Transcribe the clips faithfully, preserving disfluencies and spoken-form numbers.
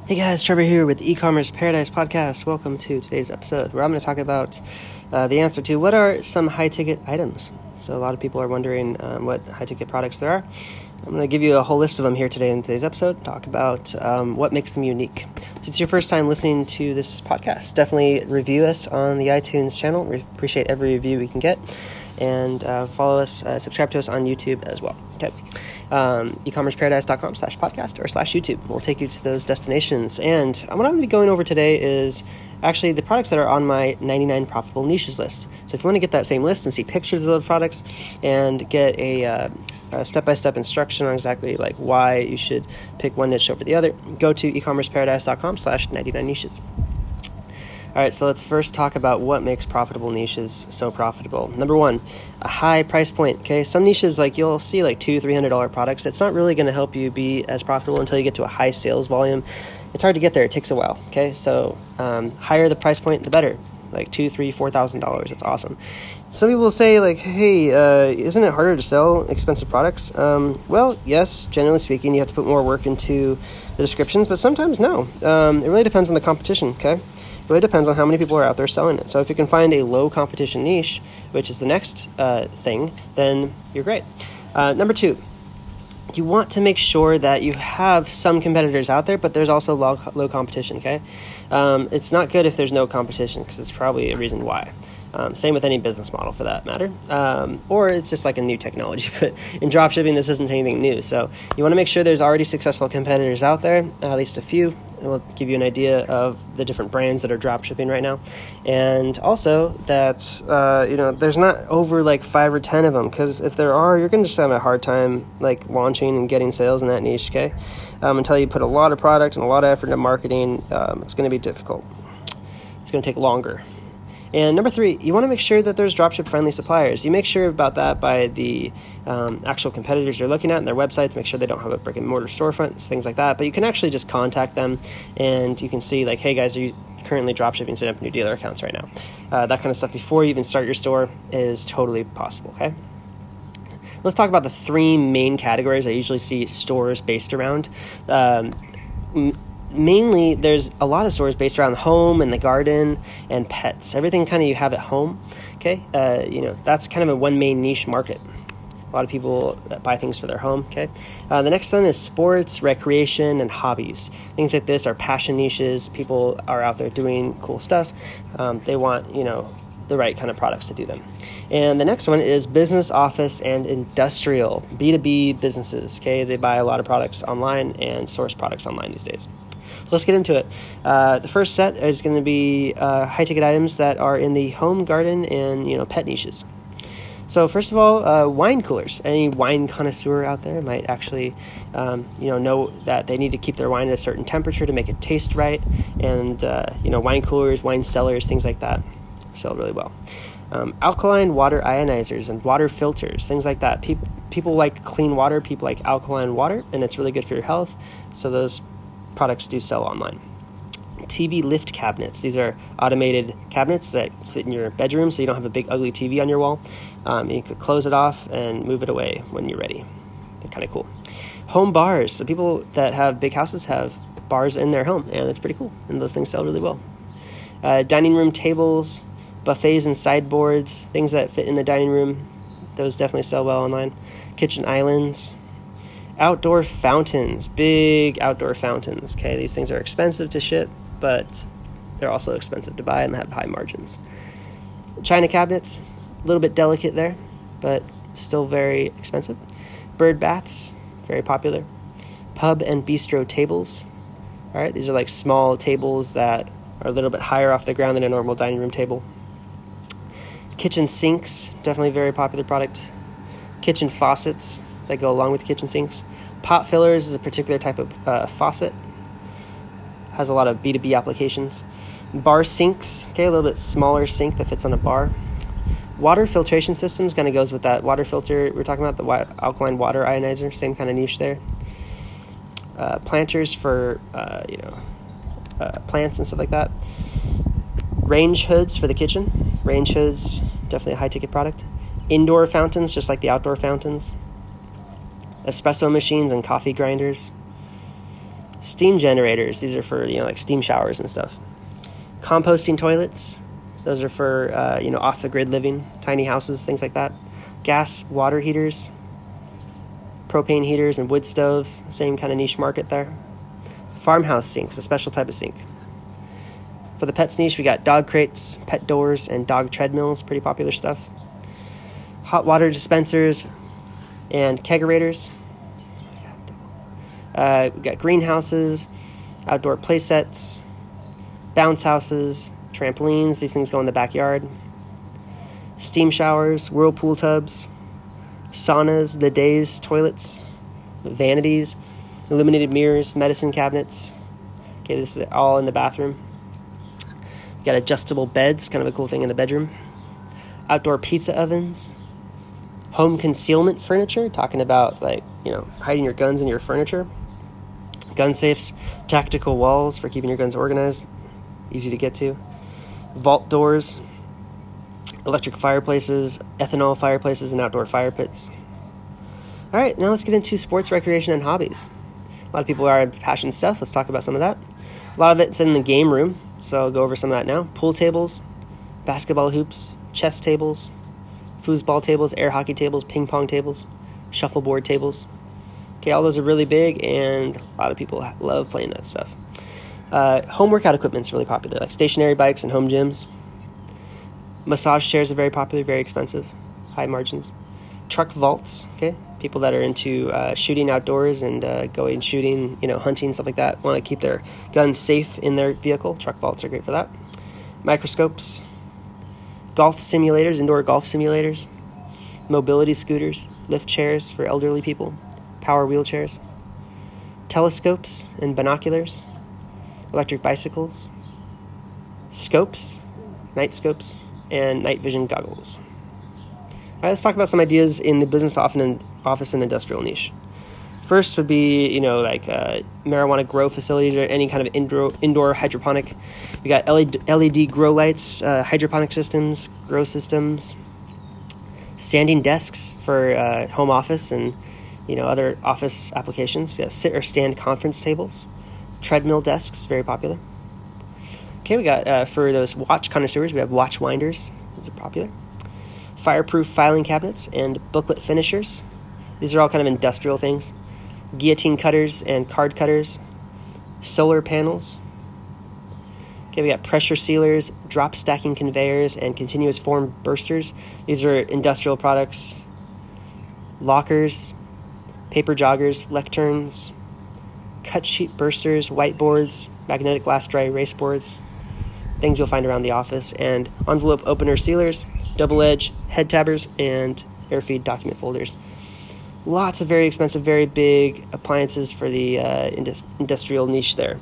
Hey guys, Trevor here with the E-Commerce Paradise Podcast. Welcome to today's episode where I'm going to talk about uh, the answer to what are some high-ticket items. So a lot of people are wondering um, what high-ticket products there are. I'm going to give you a whole list of them here today in today's episode, talk about um, what makes them unique. If it's your first time listening to this podcast, definitely review us on the iTunes channel. We appreciate every review we can get. And uh, follow us, uh, subscribe to us on YouTube as well. Okay, um, ecommerceparadise.com slash podcast or slash YouTube. We'll take you to those destinations. And what I'm going to be going over today is actually the products that are on my ninety-nine profitable niches list. So if you want to get that same list and see pictures of the products and get a, uh, a step-by-step instruction on exactly like why you should pick one niche over the other, go to ecommerceparadise.com slash 99 niches. All right, so let's first talk about what makes profitable niches so profitable. Number one, a high price point. Okay, some niches, like you'll see like two, three hundred dollar products. It's not really going to help you be as profitable until you get to a high sales volume. It's hard to get there. It takes a while. Okay, so um, higher the price point, the better. Like two, three, four thousand dollars. It's awesome. Some people say like, "Hey, uh, isn't it harder to sell expensive products?" Um, well, yes. Generally speaking, you have to put more work into the descriptions, but sometimes no. Um, it really depends on the competition. Okay. It really depends on how many people are out there selling it. So if you can find a low competition niche, which is the next uh, thing, then you're great. Uh, number two, you want to make sure that you have some competitors out there, but there's also low, low competition, okay? Um, it's not good if there's no competition because it's probably a reason why. Um, same with any business model for that matter. Um, or it's just like a new technology. But in dropshipping, this isn't anything new. So you want to make sure there's already successful competitors out there, at least a few. It will give you an idea of the different brands that are dropshipping right now. And also that, uh, you know, there's not over like five or ten of them. Because if there are, you're going to just have a hard time like launching and getting sales in that niche, okay? Um, until you put a lot of product and a lot of effort into marketing, um, it's going to be difficult. It's going to take longer. And number three, you want to make sure that there's dropship-friendly suppliers. You make sure about that by the um, actual competitors you're looking at and their websites. Make sure they don't have a brick-and-mortar storefronts, things like that. But you can actually just contact them, and you can see, like, hey, guys, are you currently dropshipping? Set up new dealer accounts right now. Uh, that kind of stuff before you even start your store is totally possible, okay? Let's talk about the three main categories I usually see stores based around. Um, Mainly, there's a lot of stores based around home and the garden and pets. Everything kind of you have at home, okay? Uh, you know, that's kind of a one main niche market. A lot of people that buy things for their home, okay? Uh, the next one is sports, recreation, and hobbies. Things like this are passion niches. People are out there doing cool stuff. Um, they want, you know, the right kind of products to do them. And the next one is business, office, and industrial, B two B businesses, okay? They buy a lot of products online and source products online these days. Let's get into it. Uh, the first set is going to be uh, high-ticket items that are in the home, garden, and you know pet niches. So first of all, uh, wine coolers. Any wine connoisseur out there might actually, um, you know, know that they need to keep their wine at a certain temperature to make it taste right. And uh, you know, wine coolers, wine cellars, things like that sell really well. Um, alkaline water ionizers and water filters, things like that. Pe- people like clean water. People like alkaline water, and it's really good for your health. So those products do sell online. T V lift cabinets. These are automated cabinets that fit in your bedroom so you don't have a big ugly T V on your wall. Um, you could close it off and move it away when you're ready. They're kind of cool. Home bars. So people that have big houses have bars in their home, and it's pretty cool. And those things sell really well. Uh, dining room tables, buffets and sideboards, things that fit in the dining room. Those definitely sell well online. Kitchen islands. Outdoor fountains, big outdoor fountains, okay? These things are expensive to ship, but they're also expensive to buy and have high margins. China cabinets, a little bit delicate there, but still very expensive. Bird baths, very popular. Pub and bistro tables, all right? These are like small tables that are a little bit higher off the ground than a normal dining room table. Kitchen sinks, definitely a very popular product. Kitchen faucets that go along with kitchen sinks. Pot fillers is a particular type of uh, faucet. Has a lot of B two B applications. Bar sinks, okay, a little bit smaller sink that fits on a bar. Water filtration systems kind of goes with that water filter we were talking about, the wi- alkaline water ionizer, same kind of niche there. Uh, planters for, uh, you know, uh, plants and stuff like that. Range hoods for the kitchen. Range hoods, definitely a high-ticket product. Indoor fountains, just like the outdoor fountains. Espresso machines and coffee grinders. Steam generators, these are for, you know, like steam showers and stuff. Composting toilets, those are for, uh, you know, off-the-grid living, tiny houses, things like that. Gas water heaters, propane heaters, and wood stoves, same kind of niche market there. Farmhouse sinks, a special type of sink. For the pets niche, we got dog crates, pet doors, and dog treadmills, pretty popular stuff. Hot water dispensers and kegerators. Uh, we got greenhouses, outdoor play sets, bounce houses, trampolines. These things go in the backyard. Steam showers, whirlpool tubs, saunas, bidets, toilets, vanities, illuminated mirrors, medicine cabinets. Okay, this is all in the bathroom. We got adjustable beds, kind of a cool thing in the bedroom. Outdoor pizza ovens. Home concealment furniture, talking about, like, you know, hiding your guns in your furniture. Gun safes, tactical walls for keeping your guns organized, easy to get to. Vault doors, electric fireplaces, ethanol fireplaces, and outdoor fire pits. All right, now let's get into sports, recreation, and hobbies. A lot of people are passion stuff. Let's talk about some of that. A lot of it's in the game room, so I'll go over some of that now. Pool tables, basketball hoops, chess tables, foosball tables, air hockey tables, ping pong tables, shuffleboard tables. Okay, all those are really big, and a lot of people love playing that stuff. Uh, home workout equipment's really popular, like stationary bikes and home gyms. Massage chairs are very popular, very expensive, high margins. Truck vaults, okay, people that are into uh, shooting outdoors and uh, going shooting, you know, hunting, stuff like that, want to keep their guns safe in their vehicle. Truck vaults are great for that. Microscopes, golf simulators, indoor golf simulators, mobility scooters, lift chairs for elderly people, power wheelchairs, telescopes and binoculars, electric bicycles, scopes, night scopes, and night vision goggles. All right, let's talk about some ideas in the business office and industrial niche. First would be, you know, like uh, marijuana grow facilities or any kind of indoor, indoor hydroponic. We got L E D grow lights, uh, hydroponic systems, grow systems, standing desks for uh, home office and, you know, other office applications. Yeah, sit or stand conference tables, treadmill desks, very popular. Okay, we got uh, for those watch connoisseurs, we have watch winders. Those are popular. Fireproof filing cabinets and booklet finishers. These are all kind of industrial things. Guillotine cutters and card cutters. Solar panels. Okay, we got pressure sealers, drop stacking conveyors, and continuous form bursters. These are industrial products. Lockers, paper joggers, lecterns, cut sheet bursters, whiteboards, magnetic glass dry erase boards, things you'll find around the office, and envelope opener sealers, double edge head tabbers, and air feed document folders. Lots of very expensive, very big appliances for the uh, indus- industrial niche there.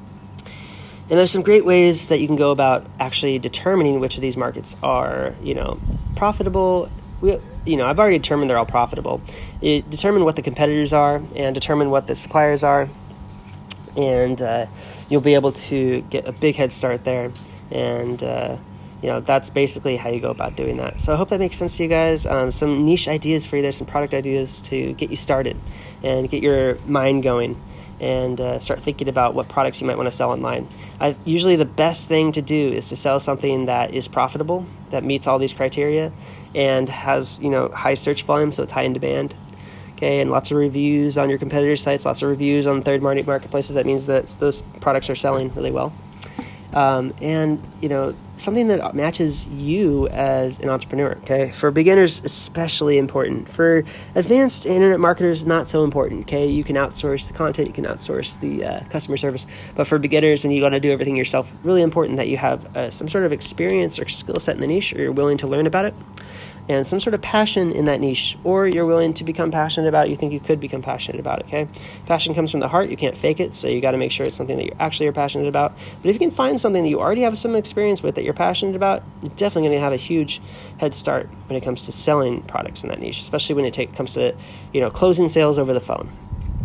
And there's some great ways that you can go about actually determining which of these markets are, you know, profitable. We, you know, I've already determined they're all profitable. It, determine what the competitors are and determine what the suppliers are. And uh, you'll be able to get a big head start there. And, uh, you know, that's basically how you go about doing that. So I hope that makes sense to you guys. Um, some niche ideas for you there, some product ideas to get you started and get your mind going and uh, start thinking about what products you might want to sell online. I, usually the best thing to do is to sell something that is profitable, that meets all these criteria, and has, you know, high search volume, so it's high in demand. Okay, and lots of reviews on your competitors' sites, lots of reviews on third-party marketplaces. That means that those products are selling really well. Um, and, you know, something that matches you as an entrepreneur, okay? For beginners, especially important. For advanced internet marketers, not so important, okay? You can outsource the content, you can outsource the uh, customer service. But for beginners, when you want to do everything yourself, really important that you have uh, some sort of experience or skill set in the niche, or you're willing to learn about it, and some sort of passion in that niche, or you're willing to become passionate about it, you think you could become passionate about it, okay? Passion comes from the heart, you can't fake it, so you got to make sure it's something that you actually are passionate about. But if you can find something that you already have some experience with that you're passionate about, you're definitely going to have a huge head start when it comes to selling products in that niche, especially when it take, comes to, you know, closing sales over the phone.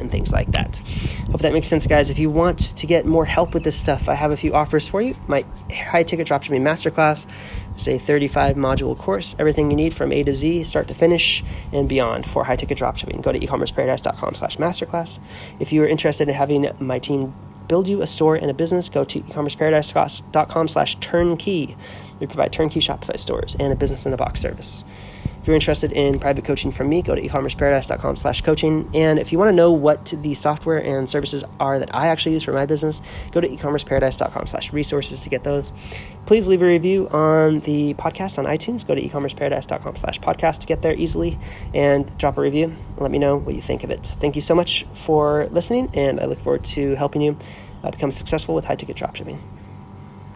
and things like that. Hope that makes sense, guys. If you want to get more help with this stuff, I have a few offers for you. My high-ticket dropshipping masterclass is a thirty-five module course, everything you need from A to Z, start to finish, and beyond for high-ticket dropshipping. Go to ecommerceparadise.com slash masterclass. If you are interested in having my team build you a store and a business, go to ecommerceparadise.com slash turnkey. We provide turnkey Shopify stores and a business in a box service. If you're interested in private coaching from me, go to ecommerceparadise.com slash coaching. And if you want to know what the software and services are that I actually use for my business, go to ecommerceparadise.com slash resources to get those. Please leave a review on the podcast on iTunes. Go to ecommerceparadise.com slash podcast to get there easily and drop a review. Let me know what you think of it. Thank you so much for listening, and I look forward to helping you uh, become successful with high-ticket dropshipping.